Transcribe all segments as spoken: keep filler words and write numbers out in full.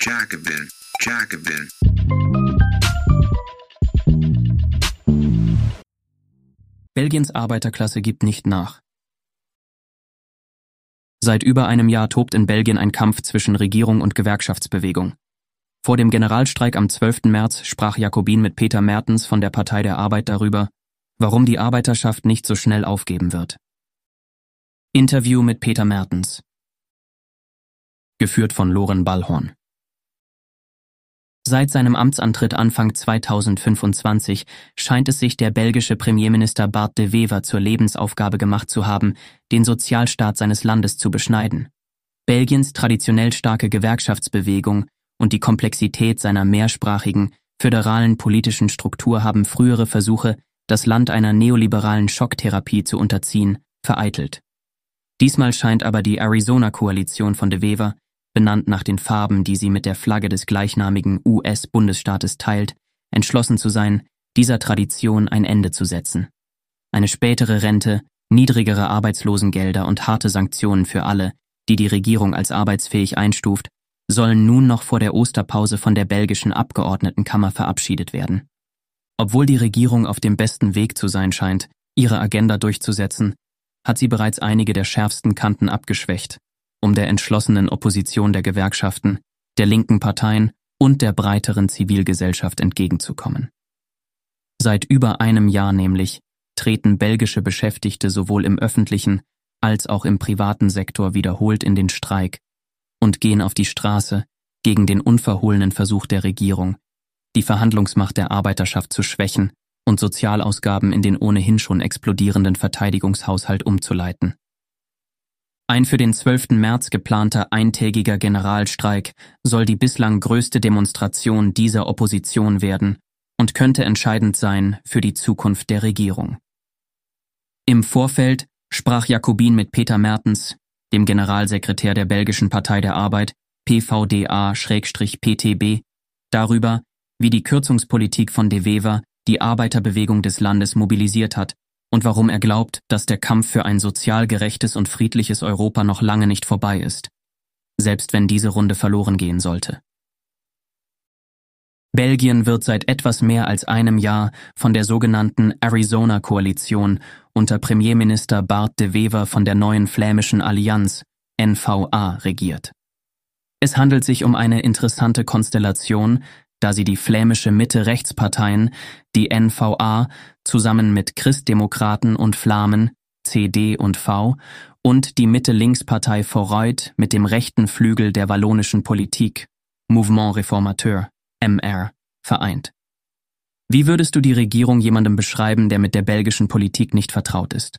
Jacobin, Jacobin. Belgiens Arbeiterklasse gibt nicht nach. Seit über einem Jahr tobt in Belgien ein Kampf zwischen Regierung und Gewerkschaftsbewegung. Vor dem Generalstreik am zwölften März sprach Jacobin mit Peter Mertens von der Partei der Arbeit darüber, warum die Arbeiterschaft nicht so schnell aufgeben wird. Interview mit Peter Mertens. Geführt von Loren Ballhorn. Seit seinem Amtsantritt Anfang zweitausendfünfundzwanzig scheint es sich der belgische Premierminister Bart de Wever zur Lebensaufgabe gemacht zu haben, den Sozialstaat seines Landes zu beschneiden. Belgiens traditionell starke Gewerkschaftsbewegung und die Komplexität seiner mehrsprachigen, föderalen politischen Struktur haben frühere Versuche, das Land einer neoliberalen Schocktherapie zu unterziehen, vereitelt. Diesmal scheint aber die Arizona-Koalition von de Wever, benannt nach den Farben, die sie mit der Flagge des gleichnamigen U S-Bundesstaates teilt, entschlossen zu sein, dieser Tradition ein Ende zu setzen. Eine spätere Rente, niedrigere Arbeitslosengelder und harte Sanktionen für alle, die die Regierung als arbeitsfähig einstuft, sollen nun noch vor der Osterpause von der belgischen Abgeordnetenkammer verabschiedet werden. Obwohl die Regierung auf dem besten Weg zu sein scheint, ihre Agenda durchzusetzen, hat sie bereits einige der schärfsten Kanten abgeschwächt, um der entschlossenen Opposition der Gewerkschaften, der linken Parteien und der breiteren Zivilgesellschaft entgegenzukommen. Seit über einem Jahr nämlich treten belgische Beschäftigte sowohl im öffentlichen als auch im privaten Sektor wiederholt in den Streik und gehen auf die Straße gegen den unverhohlenen Versuch der Regierung, die Verhandlungsmacht der Arbeiterschaft zu schwächen und Sozialausgaben in den ohnehin schon explodierenden Verteidigungshaushalt umzuleiten. Ein für den zwölften März geplanter eintägiger Generalstreik soll die bislang größte Demonstration dieser Opposition werden und könnte entscheidend sein für die Zukunft der Regierung. Im Vorfeld sprach Jacobin mit Peter Mertens, dem Generalsekretär der belgischen Partei der Arbeit, P V D A/P T B, darüber, wie die Kürzungspolitik von de Wever die Arbeiterbewegung des Landes mobilisiert hat und warum er glaubt, dass der Kampf für ein sozial gerechtes und friedliches Europa noch lange nicht vorbei ist, selbst wenn diese Runde verloren gehen sollte. Belgien wird seit etwas mehr als einem Jahr von der sogenannten Arizona-Koalition unter Premierminister Bart de Wever von der neuen flämischen Allianz, N V A, regiert. Es handelt sich um eine interessante Konstellation, da sie die flämische Mitte-Rechtsparteien, die N V A, zusammen mit Christdemokraten und Flamen, C D und V, und die Mitte-Links-Partei Vooruit mit dem rechten Flügel der wallonischen Politik, Mouvement Réformateur, M R, vereint. Wie würdest du die Regierung jemandem beschreiben, der mit der belgischen Politik nicht vertraut ist?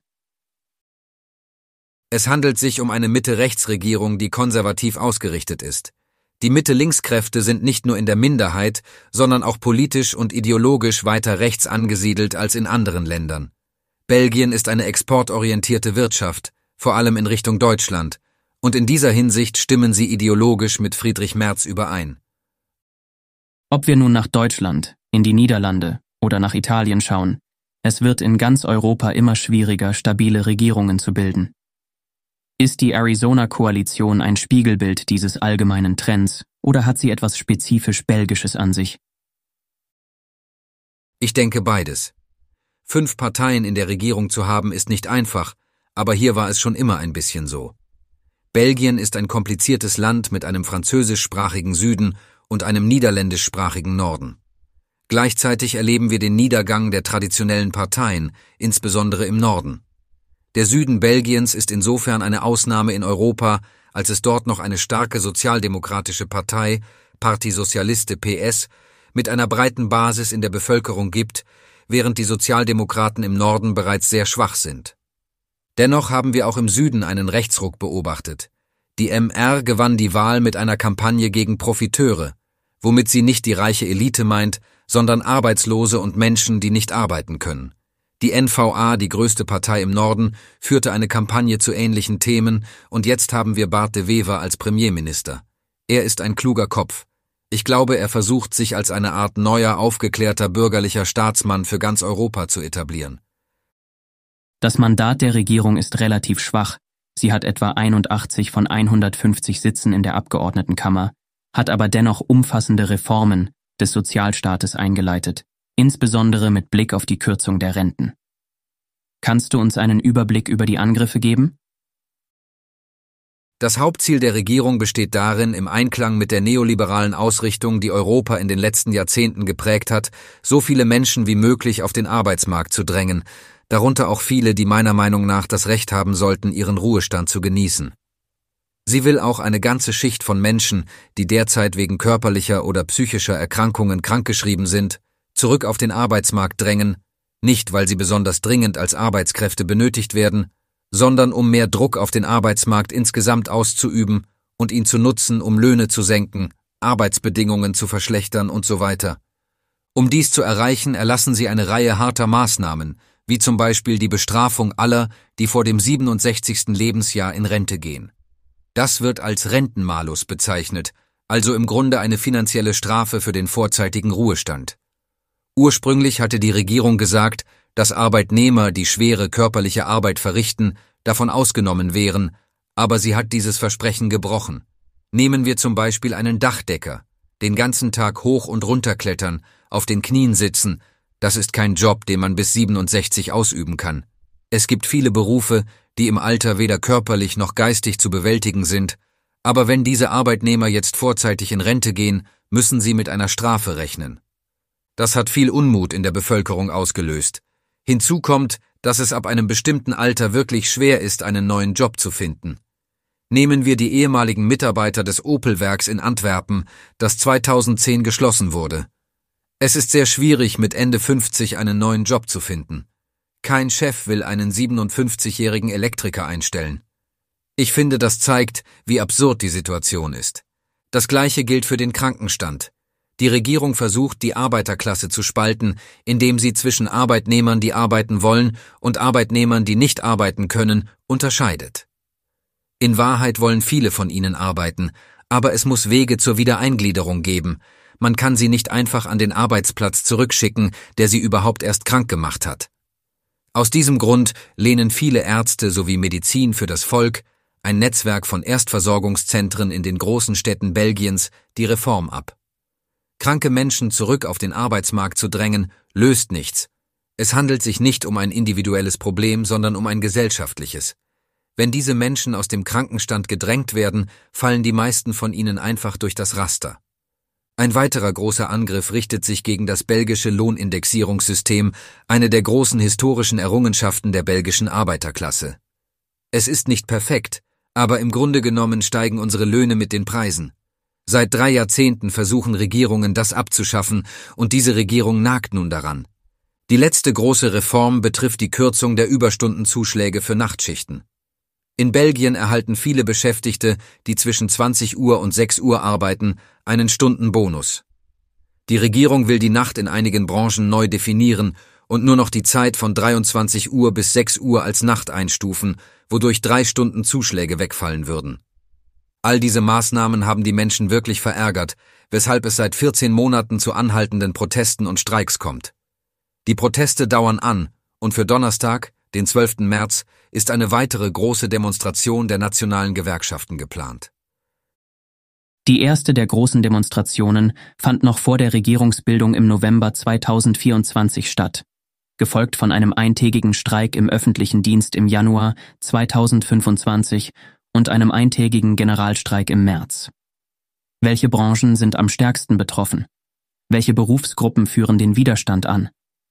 Es handelt sich um eine Mitte-Rechts-Regierung, die konservativ ausgerichtet ist. Die Mitte-Links-Kräfte sind nicht nur in der Minderheit, sondern auch politisch und ideologisch weiter rechts angesiedelt als in anderen Ländern. Belgien ist eine exportorientierte Wirtschaft, vor allem in Richtung Deutschland, und in dieser Hinsicht stimmen sie ideologisch mit Friedrich Merz überein. Ob wir nun nach Deutschland, in die Niederlande oder nach Italien schauen, es wird in ganz Europa immer schwieriger, stabile Regierungen zu bilden. Ist die Arizona-Koalition ein Spiegelbild dieses allgemeinen Trends oder hat sie etwas spezifisch Belgisches an sich? Ich denke beides. Fünf Parteien in der Regierung zu haben ist nicht einfach, aber hier war es schon immer ein bisschen so. Belgien ist ein kompliziertes Land mit einem französischsprachigen Süden und einem niederländischsprachigen Norden. Gleichzeitig erleben wir den Niedergang der traditionellen Parteien, insbesondere im Norden. Der Süden Belgiens ist insofern eine Ausnahme in Europa, als es dort noch eine starke sozialdemokratische Partei, Parti Socialiste P S, mit einer breiten Basis in der Bevölkerung gibt, während die Sozialdemokraten im Norden bereits sehr schwach sind. Dennoch haben wir auch im Süden einen Rechtsruck beobachtet. Die M R gewann die Wahl mit einer Kampagne gegen Profiteure, womit sie nicht die reiche Elite meint, sondern Arbeitslose und Menschen, die nicht arbeiten können. Die N V A, die größte Partei im Norden, führte eine Kampagne zu ähnlichen Themen und jetzt haben wir Bart de Wever als Premierminister. Er ist ein kluger Kopf. Ich glaube, er versucht, sich als eine Art neuer, aufgeklärter bürgerlicher Staatsmann für ganz Europa zu etablieren. Das Mandat der Regierung ist relativ schwach. Sie hat etwa einundachtzig von hundertfünfzig Sitzen in der Abgeordnetenkammer, hat aber dennoch umfassende Reformen des Sozialstaates eingeleitet, insbesondere mit Blick auf die Kürzung der Renten. Kannst du uns einen Überblick über die Angriffe geben? Das Hauptziel der Regierung besteht darin, im Einklang mit der neoliberalen Ausrichtung, die Europa in den letzten Jahrzehnten geprägt hat, so viele Menschen wie möglich auf den Arbeitsmarkt zu drängen, darunter auch viele, die meiner Meinung nach das Recht haben sollten, ihren Ruhestand zu genießen. Sie will auch eine ganze Schicht von Menschen, die derzeit wegen körperlicher oder psychischer Erkrankungen krankgeschrieben sind, zurück auf den Arbeitsmarkt drängen, nicht weil sie besonders dringend als Arbeitskräfte benötigt werden, sondern um mehr Druck auf den Arbeitsmarkt insgesamt auszuüben und ihn zu nutzen, um Löhne zu senken, Arbeitsbedingungen zu verschlechtern und so weiter. Um dies zu erreichen, erlassen sie eine Reihe harter Maßnahmen, wie zum Beispiel die Bestrafung aller, die vor dem siebenundsechzigsten Lebensjahr in Rente gehen. Das wird als Rentenmalus bezeichnet, also im Grunde eine finanzielle Strafe für den vorzeitigen Ruhestand. Ursprünglich hatte die Regierung gesagt, dass Arbeitnehmer, die schwere körperliche Arbeit verrichten, davon ausgenommen wären, aber sie hat dieses Versprechen gebrochen. Nehmen wir zum Beispiel einen Dachdecker, den ganzen Tag hoch und runter klettern, auf den Knien sitzen, das ist kein Job, den man bis siebenundsechzig ausüben kann. Es gibt viele Berufe, die im Alter weder körperlich noch geistig zu bewältigen sind, aber wenn diese Arbeitnehmer jetzt vorzeitig in Rente gehen, müssen sie mit einer Strafe rechnen. Das hat viel Unmut in der Bevölkerung ausgelöst. Hinzu kommt, dass es ab einem bestimmten Alter wirklich schwer ist, einen neuen Job zu finden. Nehmen wir die ehemaligen Mitarbeiter des Opel-Werks in Antwerpen, das zweitausendzehn geschlossen wurde. Es ist sehr schwierig, mit Ende fünfzig einen neuen Job zu finden. Kein Chef will einen siebenundfünfzigjährigen Elektriker einstellen. Ich finde, das zeigt, wie absurd die Situation ist. Das Gleiche gilt für den Krankenstand. Die Regierung versucht, die Arbeiterklasse zu spalten, indem sie zwischen Arbeitnehmern, die arbeiten wollen, und Arbeitnehmern, die nicht arbeiten können, unterscheidet. In Wahrheit wollen viele von ihnen arbeiten, aber es muss Wege zur Wiedereingliederung geben. Man kann sie nicht einfach an den Arbeitsplatz zurückschicken, der sie überhaupt erst krank gemacht hat. Aus diesem Grund lehnen viele Ärzte sowie Medizin für das Volk, ein Netzwerk von Erstversorgungszentren in den großen Städten Belgiens, die Reform ab. Kranke Menschen zurück auf den Arbeitsmarkt zu drängen, löst nichts. Es handelt sich nicht um ein individuelles Problem, sondern um ein gesellschaftliches. Wenn diese Menschen aus dem Krankenstand gedrängt werden, fallen die meisten von ihnen einfach durch das Raster. Ein weiterer großer Angriff richtet sich gegen das belgische Lohnindexierungssystem, eine der großen historischen Errungenschaften der belgischen Arbeiterklasse. Es ist nicht perfekt, aber im Grunde genommen steigen unsere Löhne mit den Preisen. Seit drei Jahrzehnten versuchen Regierungen, das abzuschaffen, und diese Regierung nagt nun daran. Die letzte große Reform betrifft die Kürzung der Überstundenzuschläge für Nachtschichten. In Belgien erhalten viele Beschäftigte, die zwischen zwanzig Uhr und sechs Uhr arbeiten, einen Stundenbonus. Die Regierung will die Nacht in einigen Branchen neu definieren und nur noch die Zeit von dreiundzwanzig Uhr bis sechs Uhr als Nacht einstufen, wodurch drei Stunden Zuschläge wegfallen würden. All diese Maßnahmen haben die Menschen wirklich verärgert, weshalb es seit vierzehn Monaten zu anhaltenden Protesten und Streiks kommt. Die Proteste dauern an und für Donnerstag, den zwölften März, ist eine weitere große Demonstration der nationalen Gewerkschaften geplant. Die erste der großen Demonstrationen fand noch vor der Regierungsbildung im November zweitausendvierundzwanzig statt, gefolgt von einem eintägigen Streik im öffentlichen Dienst im Januar zweitausendfünfundzwanzig und einem eintägigen Generalstreik im März. Welche Branchen sind am stärksten betroffen? Welche Berufsgruppen führen den Widerstand an?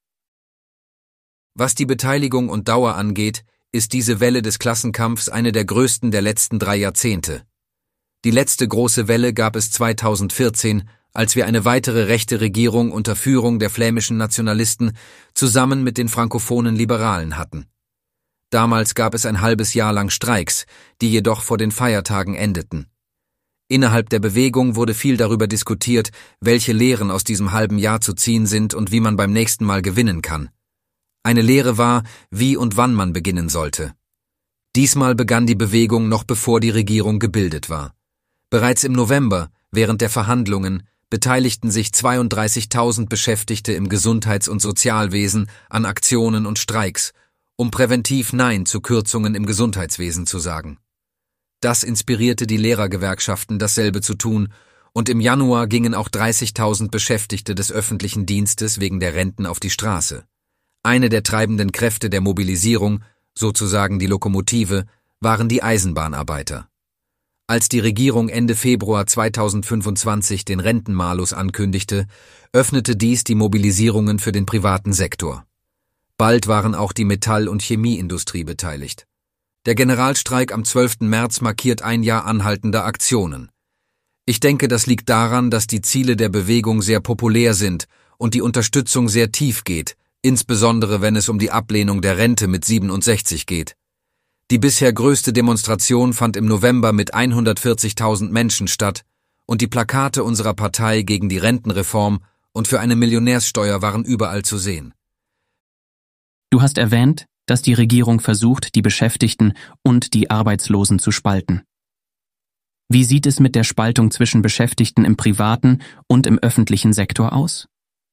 Was die Beteiligung und Dauer angeht, ist diese Welle des Klassenkampfs eine der größten der letzten drei Jahrzehnte. Die letzte große Welle gab es zweitausendvierzehn, als wir eine weitere rechte Regierung unter Führung der flämischen Nationalisten zusammen mit den frankophonen Liberalen hatten. Damals gab es ein halbes Jahr lang Streiks, die jedoch vor den Feiertagen endeten. Innerhalb der Bewegung wurde viel darüber diskutiert, welche Lehren aus diesem halben Jahr zu ziehen sind und wie man beim nächsten Mal gewinnen kann. Eine Lehre war, wie und wann man beginnen sollte. Diesmal begann die Bewegung noch bevor die Regierung gebildet war. Bereits im November, während der Verhandlungen, beteiligten sich zweiunddreißigtausend Beschäftigte im Gesundheits- und Sozialwesen an Aktionen und Streiks, um präventiv Nein zu Kürzungen im Gesundheitswesen zu sagen. Das inspirierte die Lehrergewerkschaften, dasselbe zu tun, und im Januar gingen auch dreißigtausend Beschäftigte des öffentlichen Dienstes wegen der Renten auf die Straße. Eine der treibenden Kräfte der Mobilisierung, sozusagen die Lokomotive, waren die Eisenbahnarbeiter. Als die Regierung Ende Februar zweitausendfünfundzwanzig den Rentenmalus ankündigte, öffnete dies die Mobilisierungen für den privaten Sektor. Bald waren auch die Metall- und Chemieindustrie beteiligt. Der Generalstreik am zwölften März markiert ein Jahr anhaltender Aktionen. Ich denke, das liegt daran, dass die Ziele der Bewegung sehr populär sind und die Unterstützung sehr tief geht, insbesondere wenn es um die Ablehnung der Rente mit siebenundsechzig geht. Die bisher größte Demonstration fand im November mit hundertvierzigtausend Menschen statt und die Plakate unserer Partei gegen die Rentenreform und für eine Millionärssteuer waren überall zu sehen. Du hast erwähnt, dass die Regierung versucht, die Beschäftigten und die Arbeitslosen zu spalten. Wie sieht es mit der Spaltung zwischen Beschäftigten im privaten und im öffentlichen Sektor aus?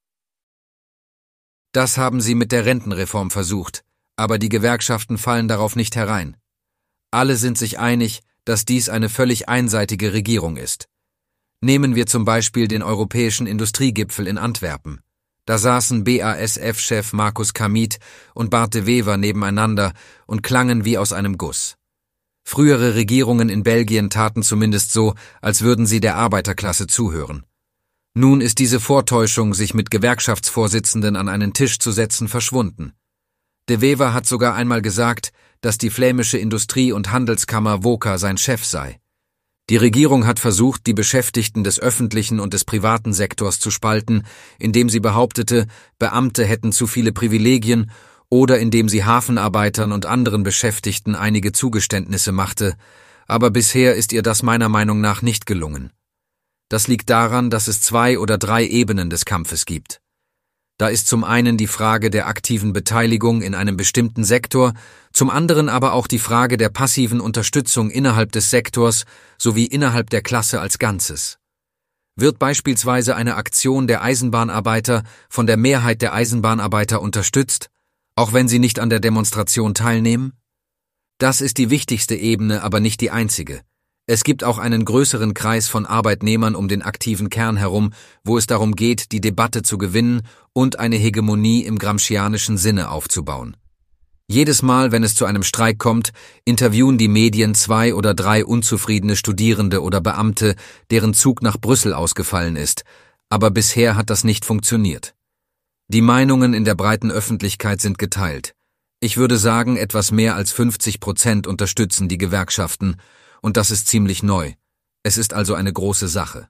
Das haben sie mit der Rentenreform versucht, aber die Gewerkschaften fallen darauf nicht herein. Alle sind sich einig, dass dies eine völlig einseitige Regierung ist. Nehmen wir zum Beispiel den Europäischen Industriegipfel in Antwerpen. Da saßen B A S F-Chef Markus Kamit und Bart de Wever nebeneinander und klangen wie aus einem Guss. Frühere Regierungen in Belgien taten zumindest so, als würden sie der Arbeiterklasse zuhören. Nun ist diese Vortäuschung, sich mit Gewerkschaftsvorsitzenden an einen Tisch zu setzen, verschwunden. De Wever hat sogar einmal gesagt, dass die flämische Industrie- und Handelskammer VOCA sein Chef sei. Die Regierung hat versucht, die Beschäftigten des öffentlichen und des privaten Sektors zu spalten, indem sie behauptete, Beamte hätten zu viele Privilegien oder indem sie Hafenarbeitern und anderen Beschäftigten einige Zugeständnisse machte, aber bisher ist ihr das meiner Meinung nach nicht gelungen. Das liegt daran, dass es zwei oder drei Ebenen des Kampfes gibt. Da ist zum einen die Frage der aktiven Beteiligung in einem bestimmten Sektor, zum anderen aber auch die Frage der passiven Unterstützung innerhalb des Sektors sowie innerhalb der Klasse als Ganzes. Wird beispielsweise eine Aktion der Eisenbahnarbeiter von der Mehrheit der Eisenbahnarbeiter unterstützt, auch wenn sie nicht an der Demonstration teilnehmen? Das ist die wichtigste Ebene, aber nicht die einzige. Es gibt auch einen größeren Kreis von Arbeitnehmern um den aktiven Kern herum, wo es darum geht, die Debatte zu gewinnen und eine Hegemonie im gramscianischen Sinne aufzubauen. Jedes Mal, wenn es zu einem Streik kommt, interviewen die Medien zwei oder drei unzufriedene Studierende oder Beamte, deren Zug nach Brüssel ausgefallen ist, aber bisher hat das nicht funktioniert. Die Meinungen in der breiten Öffentlichkeit sind geteilt. Ich würde sagen, etwas mehr als fünfzig Prozent unterstützen die Gewerkschaften, und das ist ziemlich neu. Es ist also eine große Sache.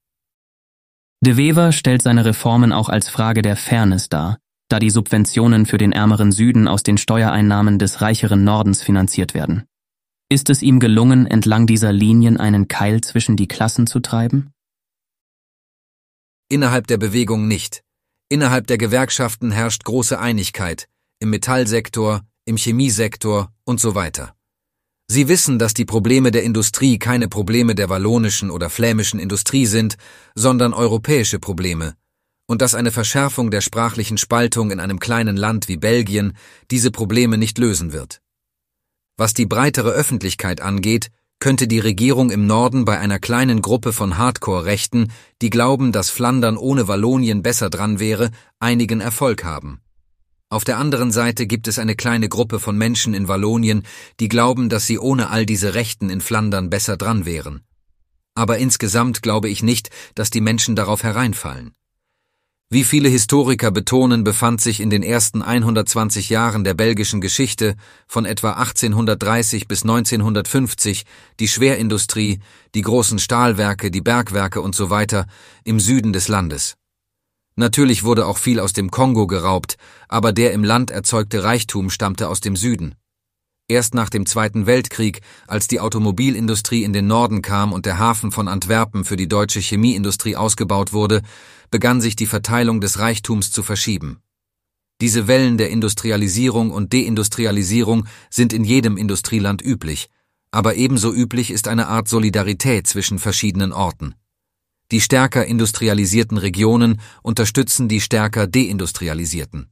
De Wever stellt seine Reformen auch als Frage der Fairness dar, da die Subventionen für den ärmeren Süden aus den Steuereinnahmen des reicheren Nordens finanziert werden. Ist es ihm gelungen, entlang dieser Linien einen Keil zwischen die Klassen zu treiben? Innerhalb der Bewegung nicht. Innerhalb der Gewerkschaften herrscht große Einigkeit, im Metallsektor, im Chemiesektor und so weiter. Sie wissen, dass die Probleme der Industrie keine Probleme der wallonischen oder flämischen Industrie sind, sondern europäische Probleme, und dass eine Verschärfung der sprachlichen Spaltung in einem kleinen Land wie Belgien diese Probleme nicht lösen wird. Was die breitere Öffentlichkeit angeht, könnte die Regierung im Norden bei einer kleinen Gruppe von Hardcore-Rechten, die glauben, dass Flandern ohne Wallonien besser dran wäre, einigen Erfolg haben. Auf der anderen Seite gibt es eine kleine Gruppe von Menschen in Wallonien, die glauben, dass sie ohne all diese Rechten in Flandern besser dran wären. Aber insgesamt glaube ich nicht, dass die Menschen darauf hereinfallen. Wie viele Historiker betonen, befand sich in den ersten hundertzwanzig Jahren der belgischen Geschichte, von etwa achtzehnhundertdreißig bis neunzehnhundertfünfzig, die Schwerindustrie, die großen Stahlwerke, die Bergwerke und so weiter im Süden des Landes. Natürlich wurde auch viel aus dem Kongo geraubt, aber der im Land erzeugte Reichtum stammte aus dem Süden. Erst nach dem Zweiten Weltkrieg, als die Automobilindustrie in den Norden kam und der Hafen von Antwerpen für die deutsche Chemieindustrie ausgebaut wurde, begann sich die Verteilung des Reichtums zu verschieben. Diese Wellen der Industrialisierung und Deindustrialisierung sind in jedem Industrieland üblich, aber ebenso üblich ist eine Art Solidarität zwischen verschiedenen Orten. Die stärker industrialisierten Regionen unterstützen die stärker deindustrialisierten.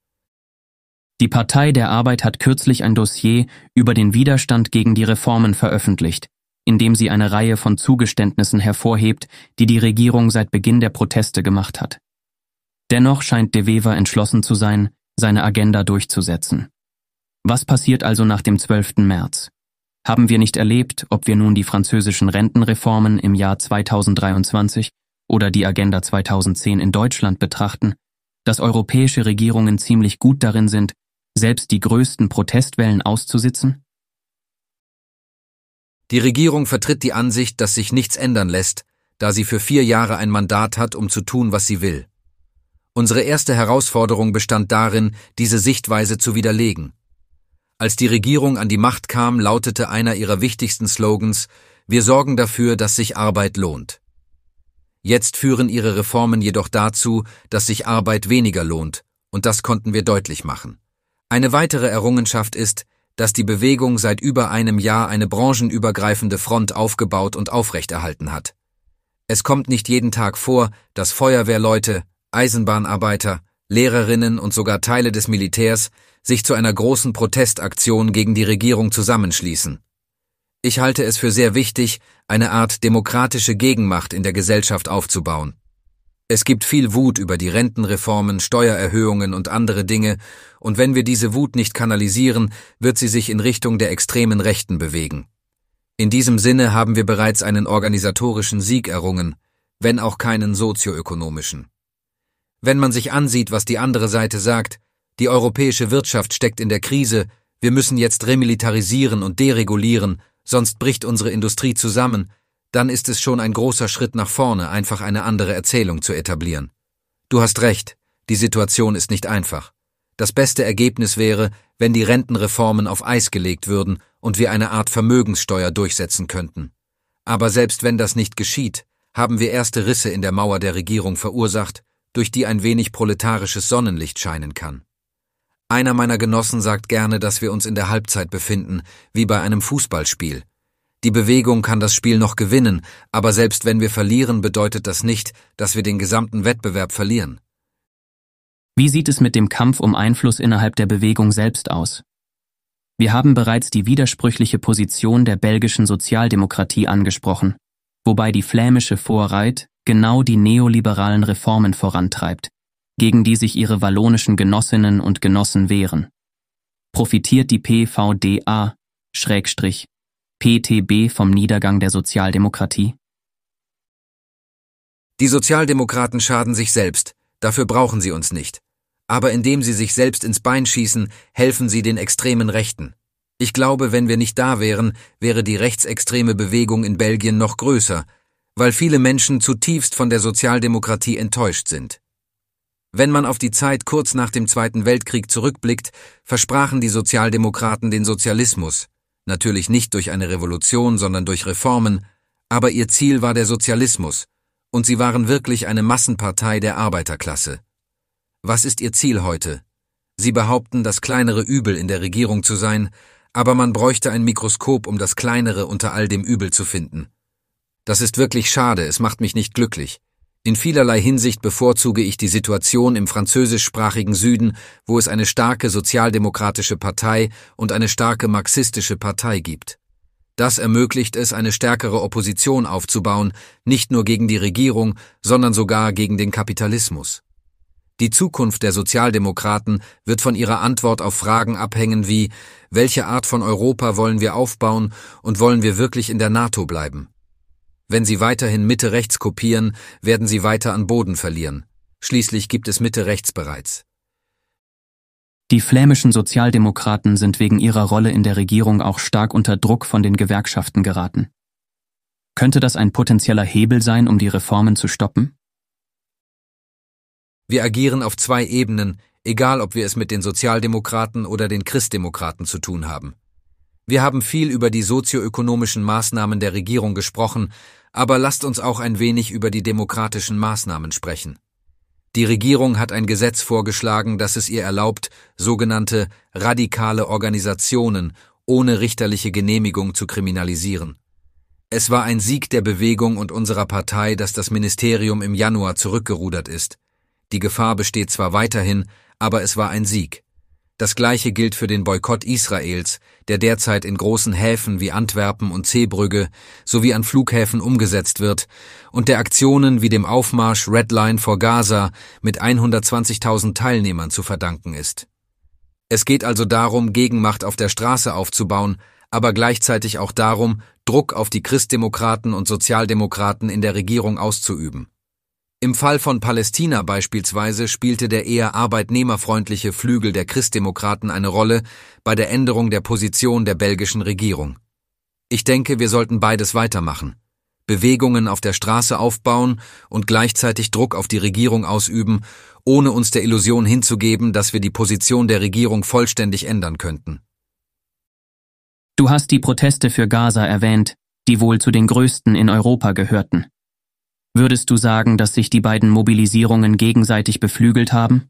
Die Partei der Arbeit hat kürzlich ein Dossier über den Widerstand gegen die Reformen veröffentlicht, indem sie eine Reihe von Zugeständnissen hervorhebt, die die Regierung seit Beginn der Proteste gemacht hat. Dennoch scheint De Wever entschlossen zu sein, seine Agenda durchzusetzen. Was passiert also nach dem zwölften März? Haben wir nicht erlebt, ob wir nun die französischen Rentenreformen im Jahr zweitausenddreiundzwanzig oder die Agenda zweitausendzehn in Deutschland betrachten, dass europäische Regierungen ziemlich gut darin sind, selbst die größten Protestwellen auszusitzen? Die Regierung vertritt die Ansicht, dass sich nichts ändern lässt, da sie für vier Jahre ein Mandat hat, um zu tun, was sie will. Unsere erste Herausforderung bestand darin, diese Sichtweise zu widerlegen. Als die Regierung an die Macht kam, lautete einer ihrer wichtigsten Slogans: Wir sorgen dafür, dass sich Arbeit lohnt. Jetzt führen ihre Reformen jedoch dazu, dass sich Arbeit weniger lohnt, und das konnten wir deutlich machen. Eine weitere Errungenschaft ist, dass die Bewegung seit über einem Jahr eine branchenübergreifende Front aufgebaut und aufrechterhalten hat. Es kommt nicht jeden Tag vor, dass Feuerwehrleute, Eisenbahnarbeiter, Lehrerinnen und sogar Teile des Militärs sich zu einer großen Protestaktion gegen die Regierung zusammenschließen. Ich halte es für sehr wichtig, eine Art demokratische Gegenmacht in der Gesellschaft aufzubauen. Es gibt viel Wut über die Rentenreformen, Steuererhöhungen und andere Dinge, und wenn wir diese Wut nicht kanalisieren, wird sie sich in Richtung der extremen Rechten bewegen. In diesem Sinne haben wir bereits einen organisatorischen Sieg errungen, wenn auch keinen sozioökonomischen. Wenn man sich ansieht, was die andere Seite sagt, die europäische Wirtschaft steckt in der Krise, wir müssen jetzt remilitarisieren und deregulieren, sonst bricht unsere Industrie zusammen, dann ist es schon ein großer Schritt nach vorne, einfach eine andere Erzählung zu etablieren. Du hast recht, die Situation ist nicht einfach. Das beste Ergebnis wäre, wenn die Rentenreformen auf Eis gelegt würden und wir eine Art Vermögenssteuer durchsetzen könnten. Aber selbst wenn das nicht geschieht, haben wir erste Risse in der Mauer der Regierung verursacht, durch die ein wenig proletarisches Sonnenlicht scheinen kann. Einer meiner Genossen sagt gerne, dass wir uns in der Halbzeit befinden, wie bei einem Fußballspiel. Die Bewegung kann das Spiel noch gewinnen, aber selbst wenn wir verlieren, bedeutet das nicht, dass wir den gesamten Wettbewerb verlieren. Wie sieht es mit dem Kampf um Einfluss innerhalb der Bewegung selbst aus? Wir haben bereits die widersprüchliche Position der belgischen Sozialdemokratie angesprochen, wobei die flämische Vorreit genau die neoliberalen Reformen vorantreibt, gegen die sich ihre wallonischen Genossinnen und Genossen wehren. Profitiert die P V D A, Schrägstrich, P T B vom Niedergang der Sozialdemokratie? Die Sozialdemokraten schaden sich selbst, dafür brauchen sie uns nicht. Aber indem sie sich selbst ins Bein schießen, helfen sie den extremen Rechten. Ich glaube, wenn wir nicht da wären, wäre die rechtsextreme Bewegung in Belgien noch größer, weil viele Menschen zutiefst von der Sozialdemokratie enttäuscht sind. Wenn man auf die Zeit kurz nach dem Zweiten Weltkrieg zurückblickt, versprachen die Sozialdemokraten den Sozialismus, natürlich nicht durch eine Revolution, sondern durch Reformen, aber ihr Ziel war der Sozialismus, und sie waren wirklich eine Massenpartei der Arbeiterklasse. Was ist ihr Ziel heute? Sie behaupten, das kleinere Übel in der Regierung zu sein, aber man bräuchte ein Mikroskop, um das kleinere unter all dem Übel zu finden. Das ist wirklich schade, es macht mich nicht glücklich. In vielerlei Hinsicht bevorzuge ich die Situation im französischsprachigen Süden, wo es eine starke sozialdemokratische Partei und eine starke marxistische Partei gibt. Das ermöglicht es, eine stärkere Opposition aufzubauen, nicht nur gegen die Regierung, sondern sogar gegen den Kapitalismus. Die Zukunft der Sozialdemokraten wird von ihrer Antwort auf Fragen abhängen wie: Welche Art von Europa wollen wir aufbauen und wollen wir wirklich in der NATO bleiben? Wenn sie weiterhin Mitte-Rechts kopieren, werden sie weiter an Boden verlieren. Schließlich gibt es Mitte-Rechts bereits. Die flämischen Sozialdemokraten sind wegen ihrer Rolle in der Regierung auch stark unter Druck von den Gewerkschaften geraten. Könnte das ein potenzieller Hebel sein, um die Reformen zu stoppen? Wir agieren auf zwei Ebenen, egal ob wir es mit den Sozialdemokraten oder den Christdemokraten zu tun haben. Wir haben viel über die sozioökonomischen Maßnahmen der Regierung gesprochen, aber lasst uns auch ein wenig über die demokratischen Maßnahmen sprechen. Die Regierung hat ein Gesetz vorgeschlagen, das es ihr erlaubt, sogenannte radikale Organisationen ohne richterliche Genehmigung zu kriminalisieren. Es war ein Sieg der Bewegung und unserer Partei, dass das Ministerium im Januar zurückgerudert ist. Die Gefahr besteht zwar weiterhin, aber es war ein Sieg. Das Gleiche gilt für den Boykott Israels, der derzeit in großen Häfen wie Antwerpen und Zeebrügge sowie an Flughäfen umgesetzt wird, und der Aktionen wie dem Aufmarsch Red Line vor Gaza mit hundertzwanzigtausend Teilnehmern zu verdanken ist. Es geht also darum, Gegenmacht auf der Straße aufzubauen, aber gleichzeitig auch darum, Druck auf die Christdemokraten und Sozialdemokraten in der Regierung auszuüben. Im Fall von Palästina beispielsweise spielte der eher arbeitnehmerfreundliche Flügel der Christdemokraten eine Rolle bei der Änderung der Position der belgischen Regierung. Ich denke, wir sollten beides weitermachen. Bewegungen auf der Straße aufbauen und gleichzeitig Druck auf die Regierung ausüben, ohne uns der Illusion hinzugeben, dass wir die Position der Regierung vollständig ändern könnten. Du hast die Proteste für Gaza erwähnt, die wohl zu den größten in Europa gehörten. Würdest du sagen, dass sich die beiden Mobilisierungen gegenseitig beflügelt haben?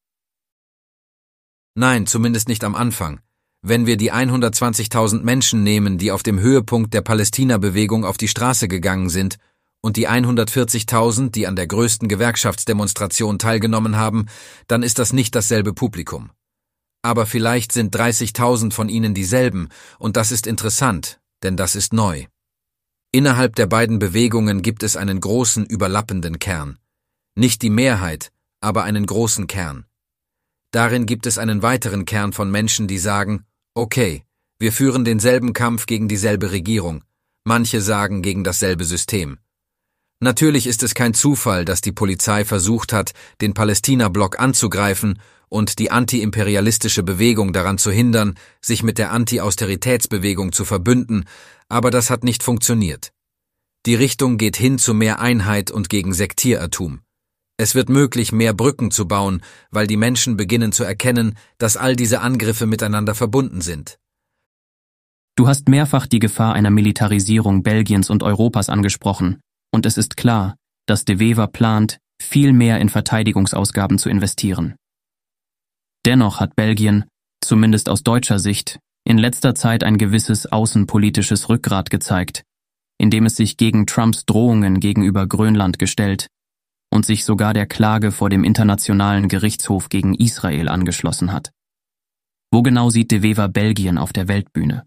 Nein, zumindest nicht am Anfang. Wenn wir die hundertzwanzigtausend Menschen nehmen, die auf dem Höhepunkt der Palästina-Bewegung auf die Straße gegangen sind, und die hundertvierzigtausend, die an der größten Gewerkschaftsdemonstration teilgenommen haben, dann ist das nicht dasselbe Publikum. Aber vielleicht sind dreißigtausend von ihnen dieselben, und das ist interessant, denn das ist neu. Innerhalb der beiden Bewegungen gibt es einen großen überlappenden Kern. Nicht die Mehrheit, aber einen großen Kern. Darin gibt es einen weiteren Kern von Menschen, die sagen, okay, wir führen denselben Kampf gegen dieselbe Regierung. Manche sagen gegen dasselbe System. Natürlich ist es kein Zufall, dass die Polizei versucht hat, den Palästina-Block anzugreifen und die antiimperialistische Bewegung daran zu hindern, sich mit der Anti-Austeritätsbewegung zu verbünden, aber das hat nicht funktioniert. Die Richtung geht hin zu mehr Einheit und gegen Sektierertum. Es wird möglich, mehr Brücken zu bauen, weil die Menschen beginnen zu erkennen, dass all diese Angriffe miteinander verbunden sind. Du hast mehrfach die Gefahr einer Militarisierung Belgiens und Europas angesprochen, und es ist klar, dass De Wever plant, viel mehr in Verteidigungsausgaben zu investieren. Dennoch hat Belgien, zumindest aus deutscher Sicht, in letzter Zeit ein gewisses außenpolitisches Rückgrat gezeigt, indem es sich gegen Trumps Drohungen gegenüber Grönland gestellt und sich sogar der Klage vor dem Internationalen Gerichtshof gegen Israel angeschlossen hat. Wo genau sieht De Wever Belgien auf der Weltbühne?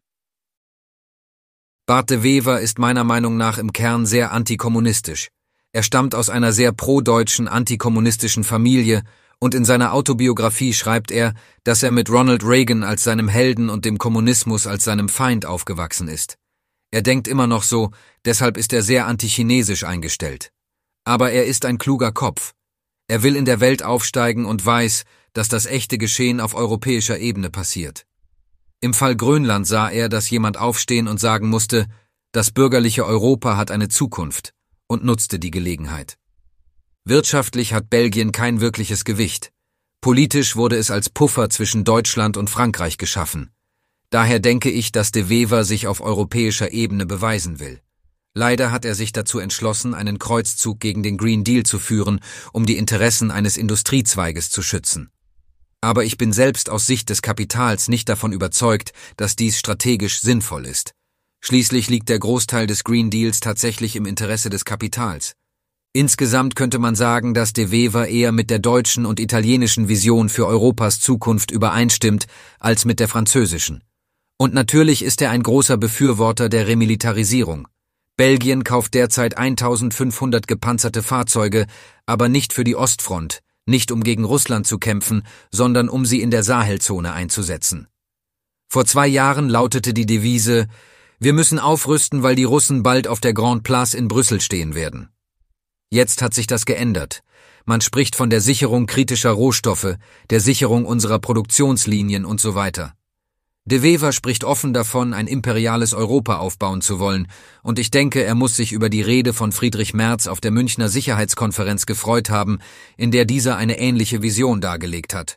Bart De Wever ist meiner Meinung nach im Kern sehr antikommunistisch. Er stammt aus einer sehr pro-deutschen, antikommunistischen Familie, und in seiner Autobiografie schreibt er, dass er mit Ronald Reagan als seinem Helden und dem Kommunismus als seinem Feind aufgewachsen ist. Er denkt immer noch so, deshalb ist er sehr antichinesisch eingestellt. Aber er ist ein kluger Kopf. Er will in der Welt aufsteigen und weiß, dass das echte Geschehen auf europäischer Ebene passiert. Im Fall Grönland sah er, dass jemand aufstehen und sagen musste, das bürgerliche Europa hat eine Zukunft, und nutzte die Gelegenheit. Wirtschaftlich hat Belgien kein wirkliches Gewicht. Politisch wurde es als Puffer zwischen Deutschland und Frankreich geschaffen. Daher denke ich, dass De Wever sich auf europäischer Ebene beweisen will. Leider hat er sich dazu entschlossen, einen Kreuzzug gegen den Green Deal zu führen, um die Interessen eines Industriezweiges zu schützen. Aber ich bin selbst aus Sicht des Kapitals nicht davon überzeugt, dass dies strategisch sinnvoll ist. Schließlich liegt der Großteil des Green Deals tatsächlich im Interesse des Kapitals. Insgesamt könnte man sagen, dass De Wever eher mit der deutschen und italienischen Vision für Europas Zukunft übereinstimmt, als mit der französischen. Und natürlich ist er ein großer Befürworter der Remilitarisierung. Belgien kauft derzeit eintausendfünfhundert gepanzerte Fahrzeuge, aber nicht für die Ostfront, nicht um gegen Russland zu kämpfen, sondern um sie in der Sahelzone einzusetzen. Vor zwei Jahren lautete die Devise, wir müssen aufrüsten, weil die Russen bald auf der Grand Place in Brüssel stehen werden. Jetzt hat sich das geändert. Man spricht von der Sicherung kritischer Rohstoffe, der Sicherung unserer Produktionslinien und so weiter. De Wever spricht offen davon, ein imperiales Europa aufbauen zu wollen, und ich denke, er muss sich über die Rede von Friedrich Merz auf der Münchner Sicherheitskonferenz gefreut haben, in der dieser eine ähnliche Vision dargelegt hat.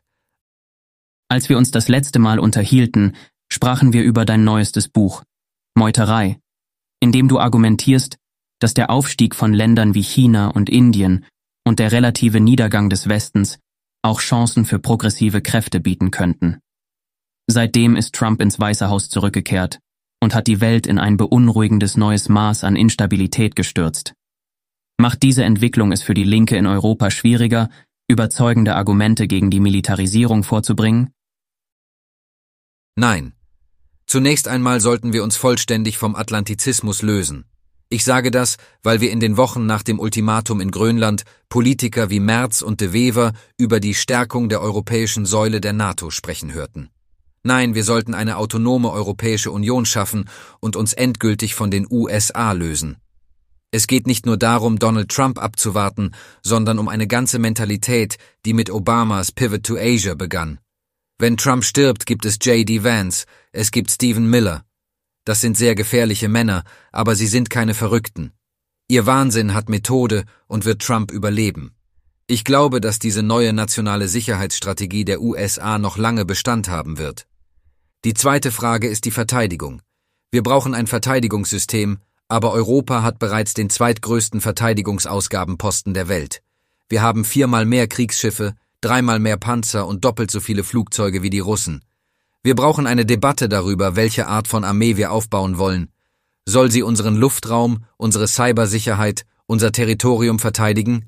Als wir uns das letzte Mal unterhielten, sprachen wir über dein neuestes Buch, Meuterei, in dem du argumentierst, dass der Aufstieg von Ländern wie China und Indien und der relative Niedergang des Westens auch Chancen für progressive Kräfte bieten könnten. Seitdem ist Trump ins Weiße Haus zurückgekehrt und hat die Welt in ein beunruhigendes neues Maß an Instabilität gestürzt. Macht diese Entwicklung es für die Linke in Europa schwieriger, überzeugende Argumente gegen die Militarisierung vorzubringen? Nein. Zunächst einmal sollten wir uns vollständig vom Atlantizismus lösen. Ich sage das, weil wir in den Wochen nach dem Ultimatum in Grönland Politiker wie Merz und de Wever über die Stärkung der europäischen Säule der NATO sprechen hörten. Nein, wir sollten eine autonome Europäische Union schaffen und uns endgültig von den U S A lösen. Es geht nicht nur darum, Donald Trump abzuwarten, sondern um eine ganze Mentalität, die mit Obamas Pivot to Asia begann. Wenn Trump stirbt, gibt es J D Vance, es gibt Stephen Miller. Das sind sehr gefährliche Männer, aber sie sind keine Verrückten. Ihr Wahnsinn hat Methode und wird Trump überleben. Ich glaube, dass diese neue nationale Sicherheitsstrategie der U S A noch lange Bestand haben wird. Die zweite Frage ist die Verteidigung. Wir brauchen ein Verteidigungssystem, aber Europa hat bereits den zweitgrößten Verteidigungsausgabenposten der Welt. Wir haben viermal mehr Kriegsschiffe, dreimal mehr Panzer und doppelt so viele Flugzeuge wie die Russen. Wir brauchen eine Debatte darüber, welche Art von Armee wir aufbauen wollen. Soll sie unseren Luftraum, unsere Cybersicherheit, unser Territorium verteidigen?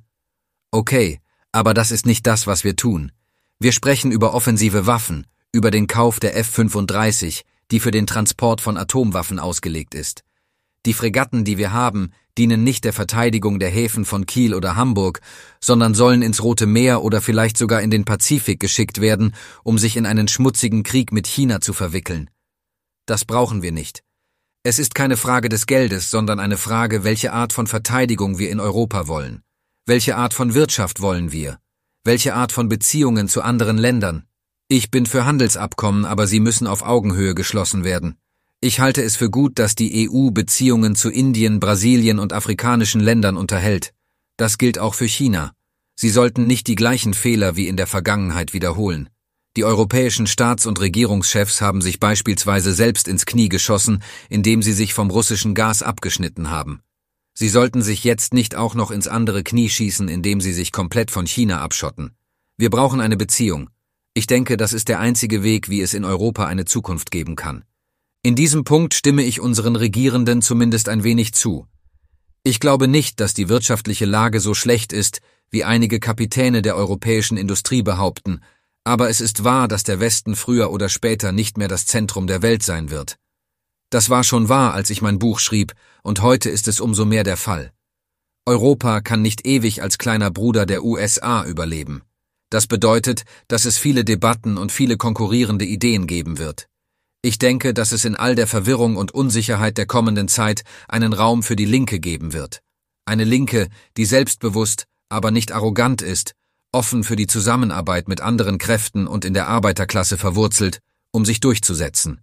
Okay, aber das ist nicht das, was wir tun. Wir sprechen über offensive Waffen, über den Kauf der F fünfunddreißig, die für den Transport von Atomwaffen ausgelegt ist. Die Fregatten, die wir haben, dienen nicht der Verteidigung der Häfen von Kiel oder Hamburg, sondern sollen ins Rote Meer oder vielleicht sogar in den Pazifik geschickt werden, um sich in einen schmutzigen Krieg mit China zu verwickeln. Das brauchen wir nicht. Es ist keine Frage des Geldes, sondern eine Frage, welche Art von Verteidigung wir in Europa wollen. Welche Art von Wirtschaft wollen wir? Welche Art von Beziehungen zu anderen Ländern? Ich bin für Handelsabkommen, aber sie müssen auf Augenhöhe geschlossen werden. Ich halte es für gut, dass die E U Beziehungen zu Indien, Brasilien und afrikanischen Ländern unterhält. Das gilt auch für China. Sie sollten nicht die gleichen Fehler wie in der Vergangenheit wiederholen. Die europäischen Staats- und Regierungschefs haben sich beispielsweise selbst ins Knie geschossen, indem sie sich vom russischen Gas abgeschnitten haben. Sie sollten sich jetzt nicht auch noch ins andere Knie schießen, indem sie sich komplett von China abschotten. Wir brauchen eine Beziehung. Ich denke, das ist der einzige Weg, wie es in Europa eine Zukunft geben kann. In diesem Punkt stimme ich unseren Regierenden zumindest ein wenig zu. Ich glaube nicht, dass die wirtschaftliche Lage so schlecht ist, wie einige Kapitäne der europäischen Industrie behaupten, aber es ist wahr, dass der Westen früher oder später nicht mehr das Zentrum der Welt sein wird. Das war schon wahr, als ich mein Buch schrieb, und heute ist es umso mehr der Fall. Europa kann nicht ewig als kleiner Bruder der U S A überleben. Das bedeutet, dass es viele Debatten und viele konkurrierende Ideen geben wird. Ich denke, dass es in all der Verwirrung und Unsicherheit der kommenden Zeit einen Raum für die Linke geben wird. Eine Linke, die selbstbewusst, aber nicht arrogant ist, offen für die Zusammenarbeit mit anderen Kräften und in der Arbeiterklasse verwurzelt, um sich durchzusetzen.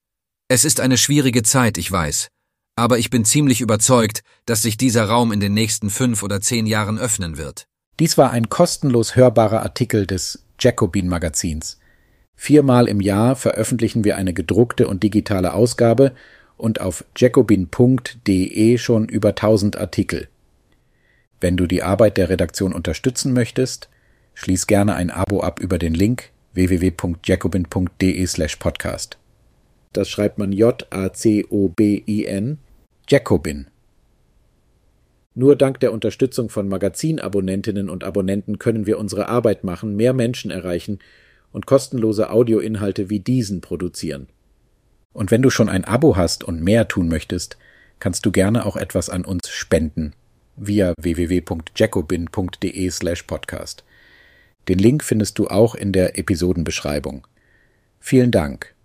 Es ist eine schwierige Zeit, ich weiß, aber ich bin ziemlich überzeugt, dass sich dieser Raum in den nächsten fünf oder zehn Jahren öffnen wird. Dies war ein kostenlos hörbarer Artikel des Jacobin-Magazins. Viermal im Jahr veröffentlichen wir eine gedruckte und digitale Ausgabe und auf jacobin punkt de schon über tausend Artikel. Wenn du die Arbeit der Redaktion unterstützen möchtest, schließ gerne ein Abo ab über den Link w w w punkt jacobin punkt de slash podcast. Das schreibt man J A C O B I N, Jacobin. Nur dank der Unterstützung von Magazinabonnentinnen und Abonnenten können wir unsere Arbeit machen, mehr Menschen erreichen und kostenlose Audioinhalte wie diesen produzieren. Und wenn du schon ein Abo hast und mehr tun möchtest, kannst du gerne auch etwas an uns spenden via w w w punkt jacobin punkt de slash podcast. Den Link findest du auch in der Episodenbeschreibung. Vielen Dank.